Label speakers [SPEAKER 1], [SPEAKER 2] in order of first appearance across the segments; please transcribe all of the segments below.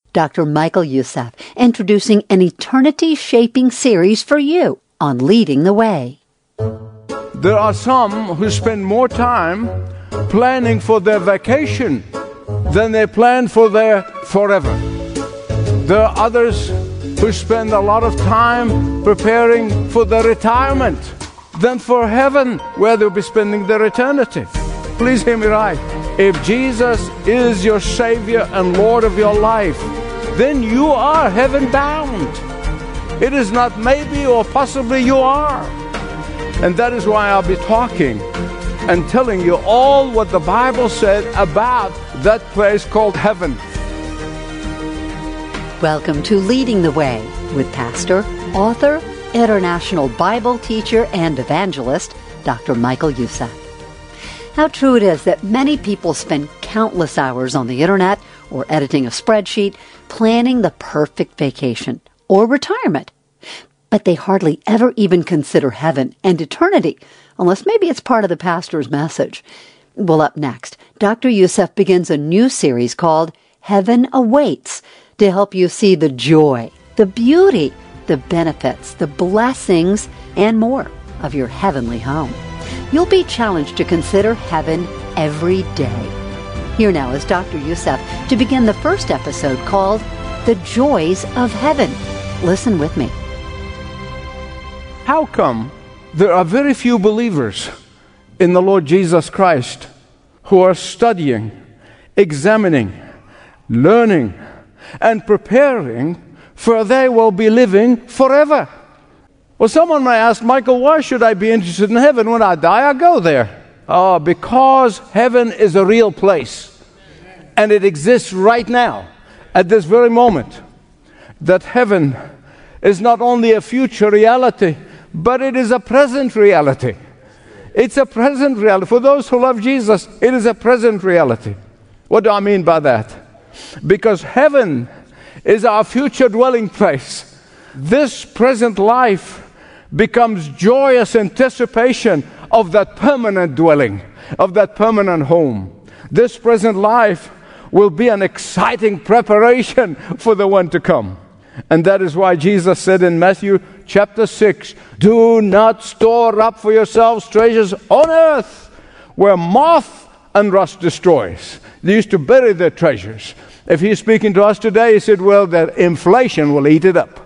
[SPEAKER 1] Dr. Michael Youssef, introducing an eternity-shaping series for you on Leading the Way.
[SPEAKER 2] There are some who spend more time planning for their vacation than they plan for their forever. There are others who spend a lot of time preparing for their retirement than for heaven, where they'll be spending their eternity. Please hear me right. If Jesus is your Savior and Lord of your life, then you are heaven-bound. It is not maybe or possibly, you are. And that is why I'll be talking and telling you all what the Bible said about that place called heaven.
[SPEAKER 1] Welcome to Leading the Way with pastor, author, international Bible teacher, and evangelist, Dr. Michael Youssef. How true it is that many people spend countless hours on the internet or editing a spreadsheet, planning the perfect vacation or retirement. But they hardly ever even consider heaven and eternity, unless maybe it's part of the pastor's message. Well, up next, Dr. Youssef begins a new series called Heaven Awaits to help you see the joy, the beauty, the benefits, the blessings, and more of your heavenly home. You'll be challenged to consider heaven every day. Here now is Dr. Youssef to begin the first episode called The Joys of Heaven. Listen with me.
[SPEAKER 2] How come there are very few believers in the Lord Jesus Christ who are studying, examining, learning, and preparing for they will be living forever? Well, someone may ask, Michael, why should I be interested in heaven? When I die, I go there. Oh, because heaven is a real place. And it exists right now, at this very moment. That heaven is not only a future reality, but it is a present reality. It's a present reality. For those who love Jesus, it is a present reality. What do I mean by that? Because heaven is our future dwelling place. This present life becomes joyous anticipation of that permanent dwelling, of that permanent home. This present life will be an exciting preparation for the one to come. And that is why Jesus said in Matthew chapter 6, do not store up for yourselves treasures on earth where moth and rust destroys. They used to bury their treasures. If he's speaking to us today, he said, well, that inflation will eat it up.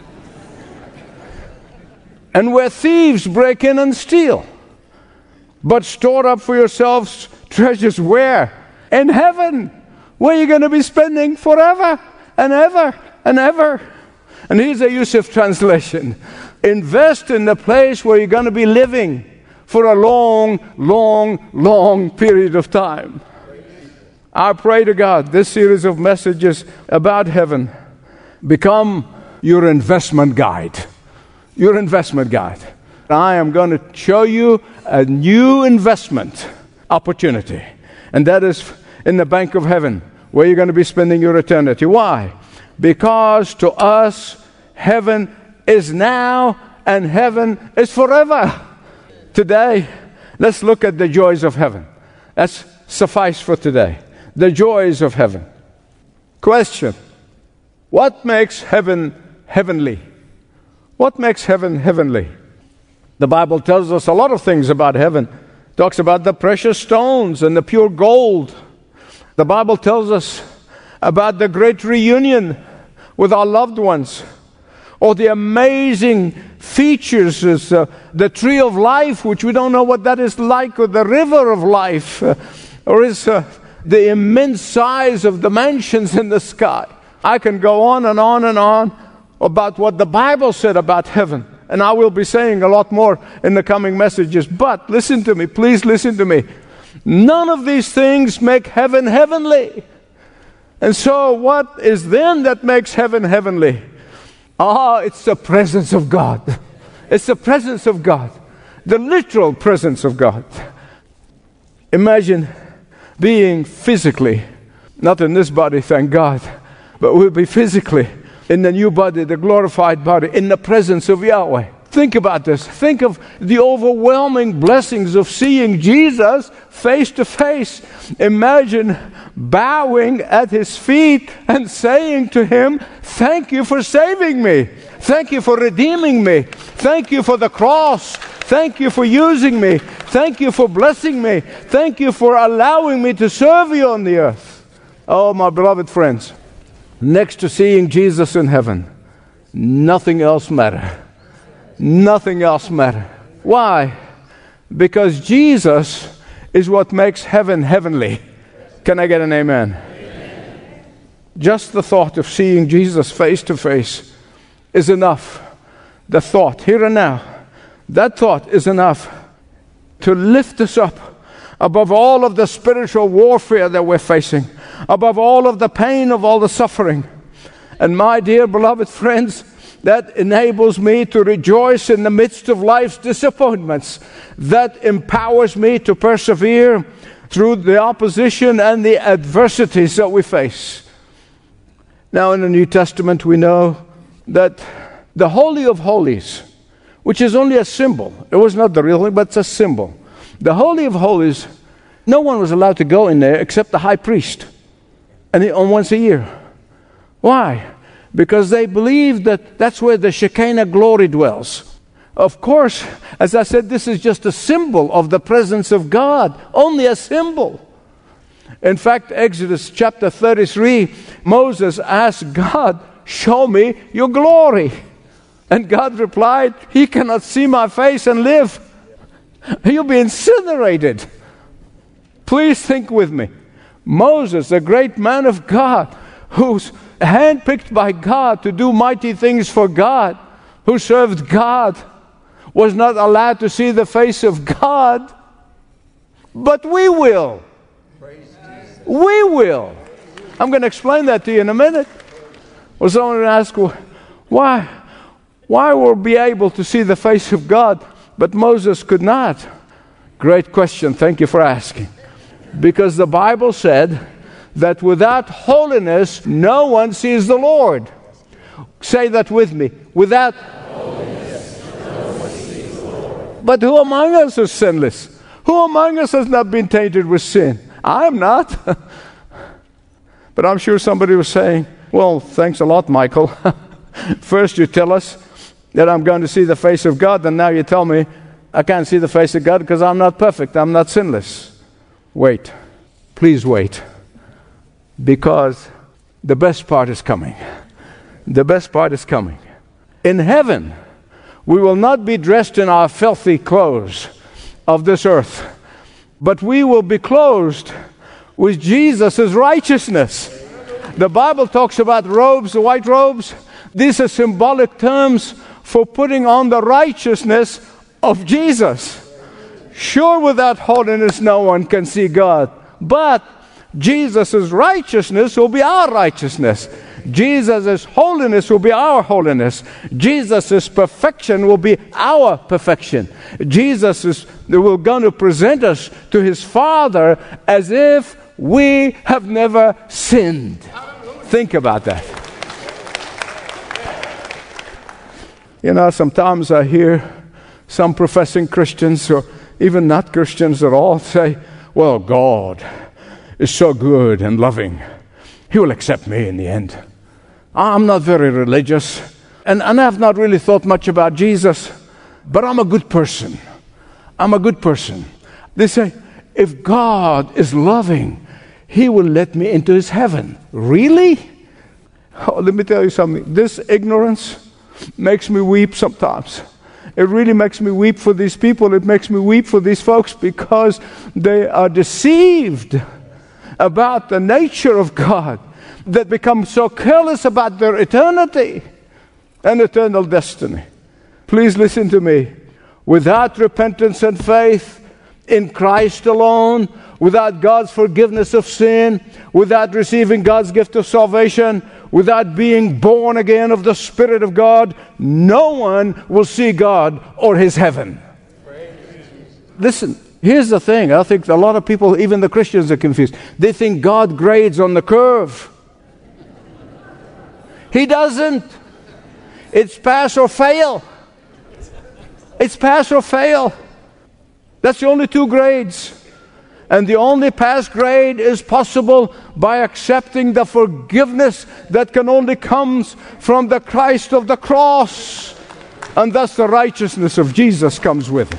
[SPEAKER 2] And where thieves break in and steal. But store up for yourselves treasures where? In heaven, where you're going to be spending forever and ever and ever. And here's a Youssef translation. Invest in the place where you're going to be living for a long, long, long period of time. I pray to God this series of messages about heaven become your investment guide. Your investment guide. I am going to show you a new investment opportunity. And that is in the bank of heaven, where you're going to be spending your eternity. Why? Because to us, heaven is now and heaven is forever. Today, let's look at the joys of heaven. That's suffice for today. The joys of heaven. Question: what makes heaven heavenly? What makes heaven heavenly? The Bible tells us a lot of things about heaven. It talks about the precious stones and the pure gold. The Bible tells us about the great reunion with our loved ones, or the amazing features, the tree of life, which we don't know what that is like, or the river of life, or is the immense size of the mansions in the sky. I can go on and on and on about what the Bible said about heaven, and I will be saying a lot more in the coming messages. But listen to me, please listen to me. None of these things make heaven heavenly. And so what is then that makes heaven heavenly? It's the presence of God. It's the presence of God. The literal presence of God. Imagine being physically, not in this body, thank God, but we'll be physically in the new body, the glorified body, in the presence of Yahweh. Think about this. Think of the overwhelming blessings of seeing Jesus face to face. Imagine bowing at his feet and saying to him, thank you for saving me. Thank you for redeeming me. Thank you for the cross. Thank you for using me. Thank you for blessing me. Thank you for allowing me to serve you on the earth. Oh, my beloved friends, next to seeing Jesus in heaven, nothing else matters. Nothing else matters. Why? Because Jesus is what makes heaven heavenly. Can I get an amen? Amen. Just the thought of seeing Jesus face to face is enough. The thought, here and now, that thought is enough to lift us up above all of the spiritual warfare that we're facing, above all of the pain of all the suffering. And my dear beloved friends, that enables me to rejoice in the midst of life's disappointments. That empowers me to persevere through the opposition and the adversities that we face. Now, in the New Testament, we know that the Holy of Holies, which is only a symbol, it was not the real thing, but it's a symbol. The Holy of Holies, no one was allowed to go in there except the high priest, and once a year. Why? Because they believed that that's where the Shekinah glory dwells. Of course, as I said, this is just a symbol of the presence of God. Only a symbol. In fact, Exodus chapter 33, Moses asked God, show me your glory. And God replied, he cannot see my face and live. He'll be incinerated. Please think with me. Moses, a great man of God, who's handpicked by God to do mighty things for God, who served God, was not allowed to see the face of God. But we will. We will. I'm going to explain that to you in a minute. Well, someone asked, why will we be able to see the face of God, but Moses could not? Great question. Thank you for asking. Because the Bible said that without holiness, no one sees the Lord. Say that with me. Without holiness, no one sees the Lord. But who among us is sinless? Who among us has not been tainted with sin? I am not. But I'm sure somebody was saying, well, thanks a lot, Michael. First you tell us that I'm going to see the face of God, and now you tell me I can't see the face of God because I'm not perfect, I'm not sinless. Wait. Please wait. Because the best part is coming. The best part is coming. In heaven, we will not be dressed in our filthy clothes of this earth, but we will be clothed with Jesus' righteousness. The Bible talks about robes, the white robes. These are symbolic terms for putting on the righteousness of Jesus. Sure, without holiness, no one can see God. But Jesus' righteousness will be our righteousness. Jesus' holiness will be our holiness. Jesus' perfection will be our perfection. Jesus will going to present us to his Father as if we have never sinned. Think about that. You know, sometimes I hear some professing Christians, or even not Christians at all, say, well, God is so good and loving. He will accept me in the end. I'm not very religious, and I have not really thought much about Jesus, but I'm a good person. I'm a good person. They say, if God is loving, he will let me into his heaven. Really? Oh, let me tell you something. This ignorance makes me weep sometimes. It really makes me weep for these people. It makes me weep for these folks because they are deceived about the nature of God, that become so careless about their eternity and eternal destiny. Please listen to me. Without repentance and faith in Christ alone, without God's forgiveness of sin, without receiving God's gift of salvation, without being born again of the Spirit of God, no one will see God or his heaven. Listen, here's the thing. I think a lot of people, even the Christians, are confused. They think God grades on the curve. He doesn't. It's pass or fail. It's pass or fail. That's the only two grades. And the only pass grade is possible by accepting the forgiveness that can only come from the Christ of the cross. And thus the righteousness of Jesus comes with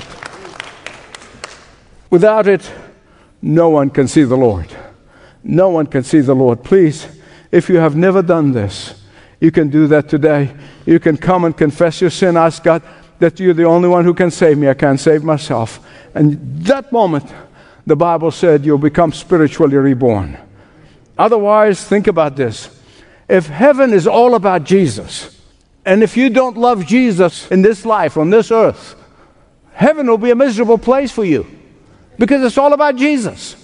[SPEAKER 2] it. Without it, no one can see the Lord. No one can see the Lord. Please, if you have never done this, you can do that today. You can come and confess your sin. Ask God that you're the only one who can save me. I can't save myself. And that moment, the Bible said you'll become spiritually reborn. Otherwise, think about this. If heaven is all about Jesus, and if you don't love Jesus in this life, on this earth, heaven will be a miserable place for you. Because it's all about Jesus.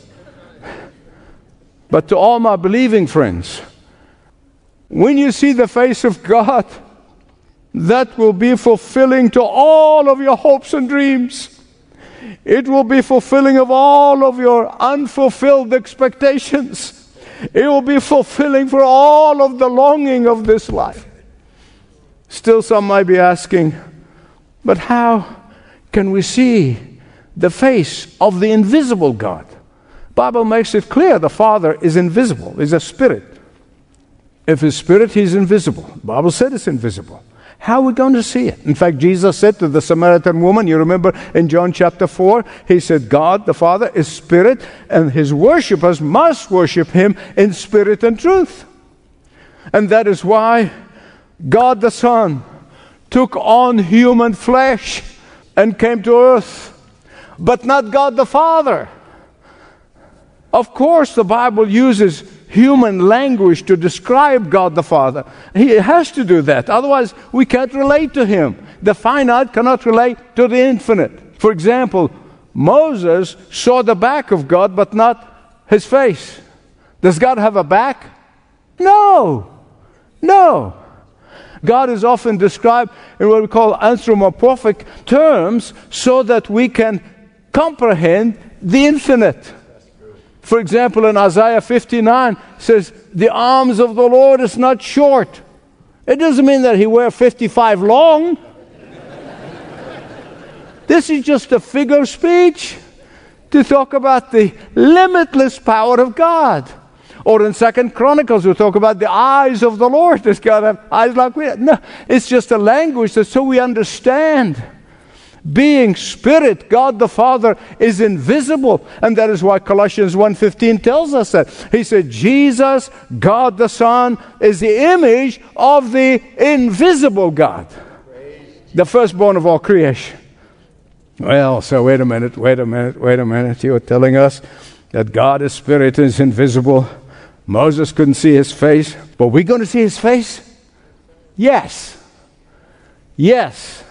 [SPEAKER 2] But to all my believing friends, when you see the face of God, that will be fulfilling to all of your hopes and dreams. It will be fulfilling of all of your unfulfilled expectations. It will be fulfilling for all of the longing of this life. Still, some might be asking, but how can we see the face of the invisible God? The Bible makes it clear the Father is invisible. He's a spirit. If His spirit, He's invisible. The Bible said it's invisible. How are we going to see it? In fact, Jesus said to the Samaritan woman, you remember in John chapter 4, He said, God the Father is spirit, and His worshipers must worship Him in spirit and truth. And that is why God the Son took on human flesh and came to earth, but not God the Father. Of course, the Bible uses human language to describe God the Father. He has to do that. Otherwise, we can't relate to Him. The finite cannot relate to the infinite. For example, Moses saw the back of God, but not His face. Does God have a back? No. No. God is often described in what we call anthropomorphic terms so that we can comprehend the infinite. For example, in Isaiah 59, it says, the arms of the Lord is not short. It doesn't mean that He wears 55 long. This is just a figure of speech to talk about the limitless power of God. Or in 2 Chronicles, we talk about the eyes of the Lord. Does God have eyes like we have? No, it's just a language that so we understand. Being spirit, God the Father is invisible. And that is why Colossians 1:15 tells us that. He said, Jesus, God the Son, is the image of the invisible God. The firstborn of all creation. Well, so wait a minute. You are telling us that God is spirit and is invisible. Moses couldn't see His face, but we're going to see His face? Yes. Yes.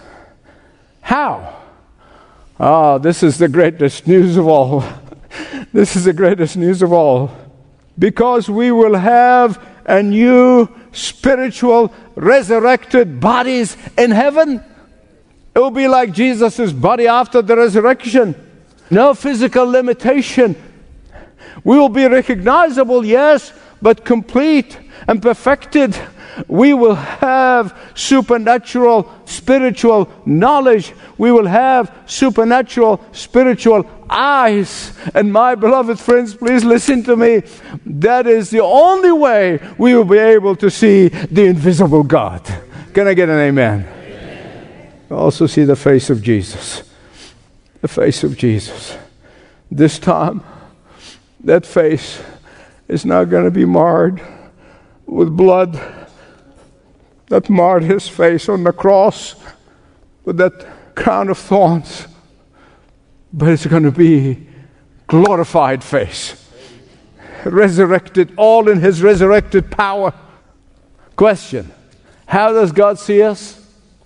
[SPEAKER 2] How? Oh, this is the greatest news of all. This is the greatest news of all. Because we will have a new spiritual resurrected bodies in heaven. It will be like Jesus' body after the resurrection. No physical limitation. We will be recognizable, yes, but complete and perfected. We will have supernatural spiritual knowledge. We will have supernatural spiritual eyes. And my beloved friends, please listen to me. That is the only way we will be able to see the invisible God. Can I get an amen? Amen. Also see the face of Jesus. The face of Jesus. This time, that face is not going to be marred with blood that marred His face on the cross with that crown of thorns. But it's going to be glorified face. Resurrected, all in His resurrected power. Question: how does God see us?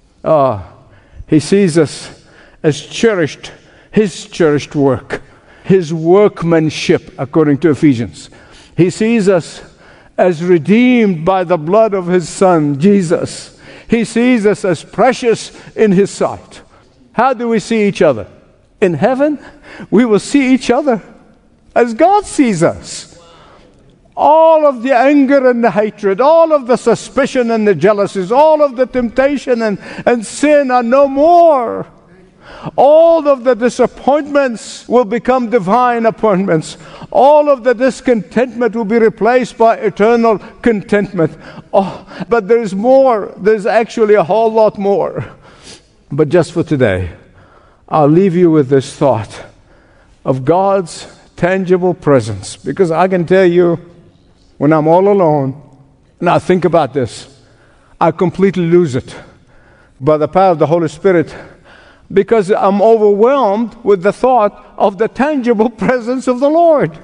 [SPEAKER 2] He sees us as cherished, His cherished work, His workmanship, according to Ephesians. He sees us as redeemed by the blood of His Son, Jesus. He sees us as precious in His sight. How do we see each other? In heaven, we will see each other as God sees us. All of the anger and the hatred, all of the suspicion and the jealousies, all of the temptation and sin are no more. All of the disappointments will become divine appointments. All of the discontentment will be replaced by eternal contentment. Oh, but there's more. There's actually a whole lot more. But just for today, I'll leave you with this thought of God's tangible presence. Because I can tell you, when I'm all alone, and I think about this, I completely lose it by the power of the Holy Spirit, because I'm overwhelmed with the thought of the tangible presence of the Lord.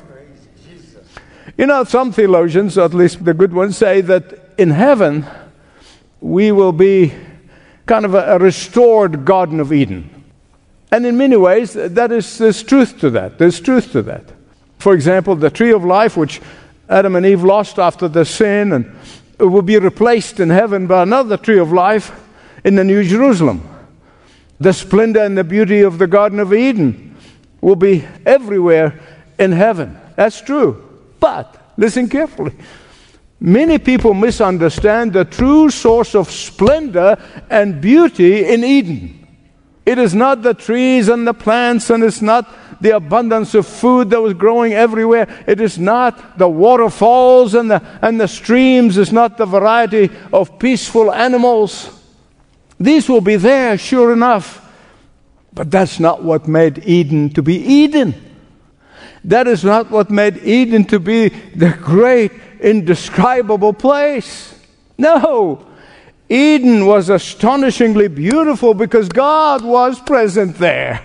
[SPEAKER 2] You know, some theologians, at least the good ones, say that in heaven we will be kind of a restored Garden of Eden. And in many ways, there's truth to that. There's truth to that. For example, the tree of life, which Adam and Eve lost after their sin, and it will be replaced in heaven by another tree of life in the New Jerusalem. The splendor and the beauty of the Garden of Eden will be everywhere in heaven. That's true. But, listen carefully, many people misunderstand the true source of splendor and beauty in Eden. It is not the trees and the plants, and it's not the abundance of food that was growing everywhere. It is not the waterfalls and the streams. It's not the variety of peaceful animals. These will be there, sure enough. But that's not what made Eden to be Eden. That is not what made Eden to be the great, indescribable place. No. Eden was astonishingly beautiful because God was present there.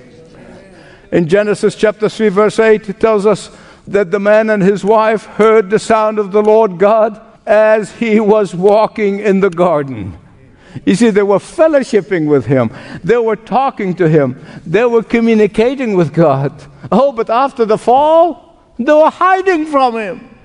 [SPEAKER 2] In Genesis chapter 3, verse 8, it tells us that the man and his wife heard the sound of the Lord God as he was walking in the garden. You see, they were fellowshipping with Him. They were talking to Him. They were communicating with God. Oh, but after the fall, they were hiding from Him.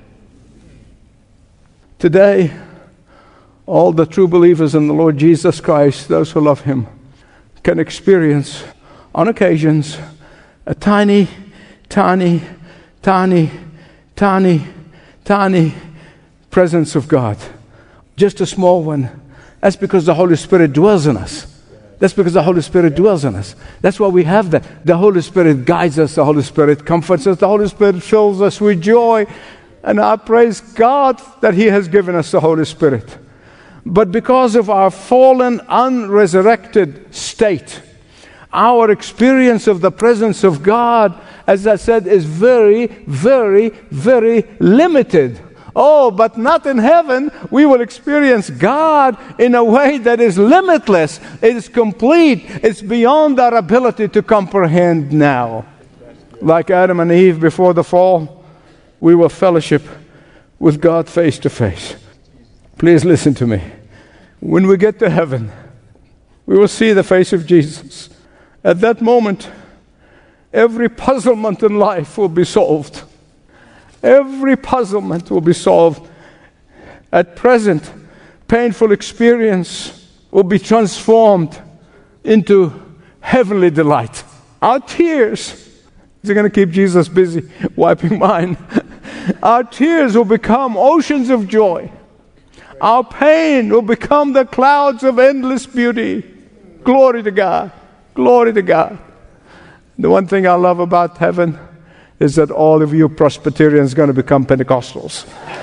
[SPEAKER 2] Today, all the true believers in the Lord Jesus Christ, those who love Him, can experience, on occasions, a tiny, tiny, tiny, tiny, tiny presence of God. Just a small one. That's because the Holy Spirit dwells in us. That's because the Holy Spirit dwells in us. That's why we have that. The Holy Spirit guides us. The Holy Spirit comforts us. The Holy Spirit fills us with joy. And I praise God that He has given us the Holy Spirit. But because of our fallen, unresurrected state, our experience of the presence of God, as I said, is very, very, very limited. Oh, but not in heaven. We will experience God in a way that is limitless. It is complete. It's beyond our ability to comprehend now. Like Adam and Eve before the fall, we will fellowship with God face to face. Please listen to me. When we get to heaven, we will see the face of Jesus. At that moment, every puzzlement in life will be solved. Every puzzlement will be solved. At present, painful experience will be transformed into heavenly delight. Our tears, is it going to keep Jesus busy wiping mine? Our tears will become oceans of joy. Our pain will become the clouds of endless beauty. Glory to God. Glory to God. The one thing I love about heaven is that all of you Presbyterians are going to become Pentecostals.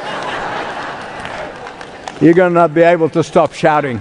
[SPEAKER 2] You're going to not be able to stop shouting.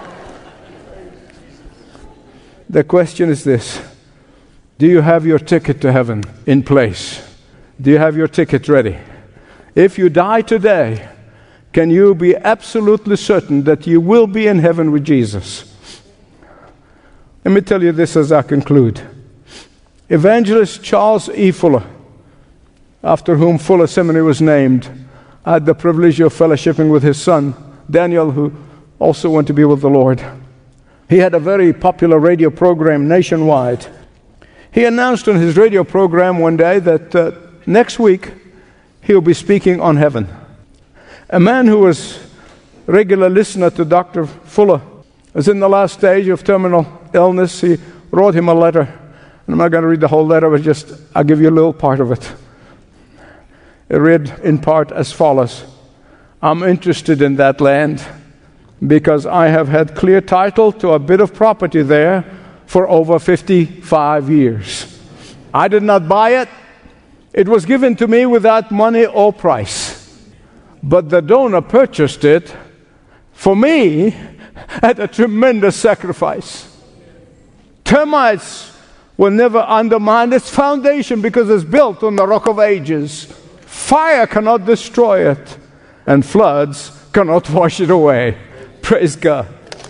[SPEAKER 2] The question is this: do you have your ticket to heaven in place? Do you have your ticket ready? If you die today, can you be absolutely certain that you will be in heaven with Jesus? Let me tell you this as I conclude. Evangelist Charles E. Fuller, after whom Fuller Seminary was named, I had the privilege of fellowshipping with his son, Daniel, who also went to be with the Lord. He had a very popular radio program nationwide. He announced on his radio program one day that next week he'll be speaking on heaven. A man who was a regular listener to Dr. Fuller was in the last stage of terminal illness. He wrote him a letter. And I'm not going to read the whole letter, but I'll give you a little part of it. It read in part as follows: I'm interested in that land because I have had clear title to a bit of property there for over 55 years. I did not buy it. It was given to me without money or price. But the donor purchased it for me at a tremendous sacrifice. Termites will never undermine its foundation because it's built on the rock of ages. Fire cannot destroy it, and floods cannot wash it away. Praise God.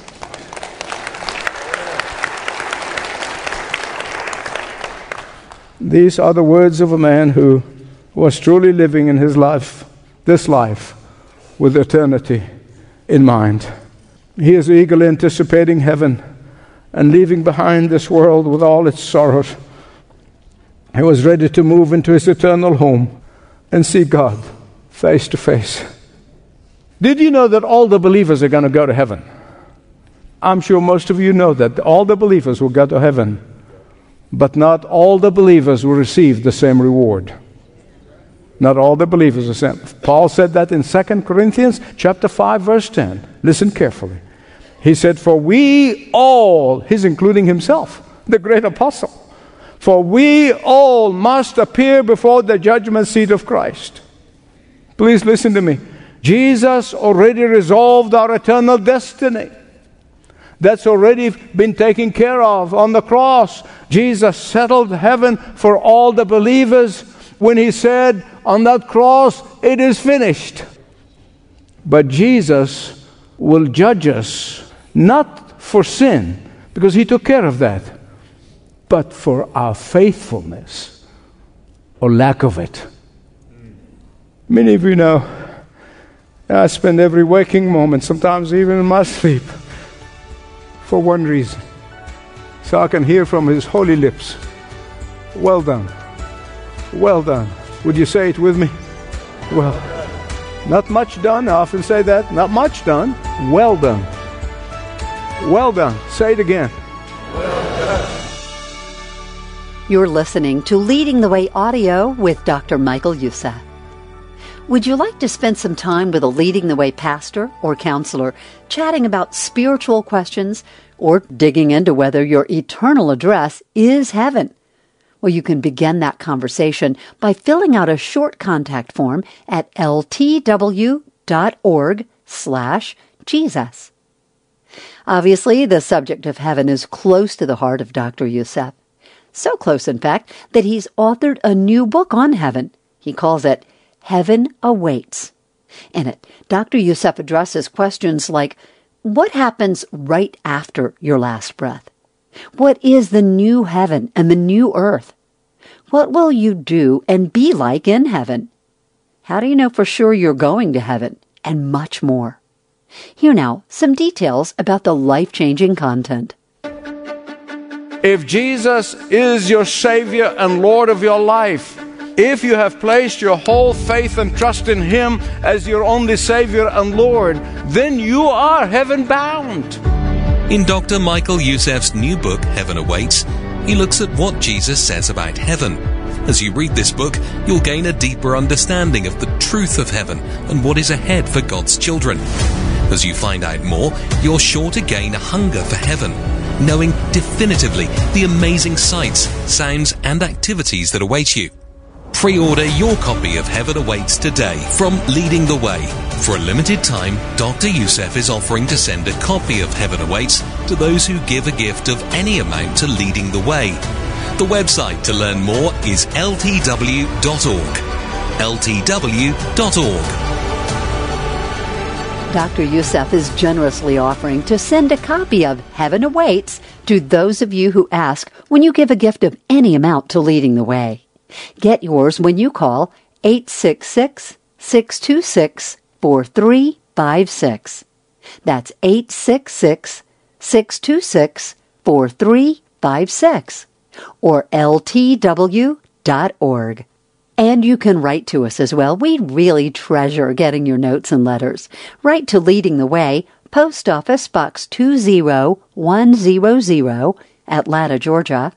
[SPEAKER 2] These are the words of a man who was truly living in his life, this life, with eternity in mind. He is eagerly anticipating heaven and leaving behind this world with all its sorrows. He was ready to move into his eternal home and see God face to face. Did you know that all the believers are going to go to heaven? I'm sure most of you know that all the believers will go to heaven, but not all the believers will receive the same reward. Not all the believers are same. Paul said that in 2 Corinthians chapter 5, verse 10. Listen carefully. He said, for we all, he's including himself, the great apostle, for we all must appear before the judgment seat of Christ. Please listen to me. Jesus already resolved our eternal destiny. That's already been taken care of on the cross. Jesus settled heaven for all the believers when he said on that cross, it is finished. But Jesus will judge us not for sin, because he took care of that, but for our faithfulness or lack of it. Many of you know, I spend every waking moment, sometimes even in my sleep, for one reason, so I can hear from his holy lips, well done, well done. Would you say it with me? Well, not much done. I often say that. Not much done. Well done. Well done. Say it again. Well done.
[SPEAKER 1] You're listening to Leading the Way Audio with Dr. Michael Youssef. Would you like to spend some time with a Leading the Way pastor or counselor chatting about spiritual questions or digging into whether your eternal address is heaven? Well, you can begin that conversation by filling out a short contact form at ltw.org/Jesus. Obviously, the subject of heaven is close to the heart of Dr. Youssef. So close, in fact, that he's authored a new book on heaven. He calls it Heaven Awaits. In it, Dr. Youssef addresses questions like, what happens right after your last breath? What is the new heaven and the new earth? What will you do and be like in heaven? How do you know for sure you're going to heaven? And much more. Here now, some details about the life-changing content.
[SPEAKER 2] If Jesus is your Savior and Lord of your life, if you have placed your whole faith and trust in him as your only Savior and Lord, then you are heaven-bound.
[SPEAKER 3] In Dr. Michael Youssef's new book, Heaven Awaits, he looks at what Jesus says about heaven. As you read this book, you'll gain a deeper understanding of the truth of heaven and what is ahead for God's children. As you find out more, you're sure to gain a hunger for heaven, knowing definitively the amazing sights, sounds, and activities that await you. Pre-order your copy of Heaven Awaits today from Leading the Way. For a limited time, Dr. Youssef is offering to send a copy of Heaven Awaits to those who give a gift of any amount to Leading the Way. The website to learn more is ltw.org. ltw.org.
[SPEAKER 1] Dr. Youssef is generously offering to send a copy of Heaven Awaits to those of you who ask when you give a gift of any amount to Leading the Way. Get yours when you call 866-626-4356. That's 866-626-4356 or ltw.org. And you can write to us as well. We really treasure getting your notes and letters. Write to Leading the Way, Post Office Box 20100, Atlanta, Georgia,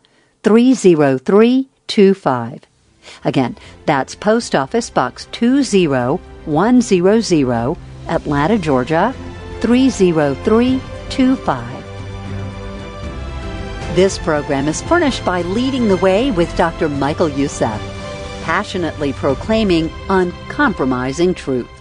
[SPEAKER 1] 30325. Again, that's Post Office Box 20100, Atlanta, Georgia, 30325. This program is furnished by Leading the Way with Dr. Michael Youssef, passionately proclaiming uncompromising truth.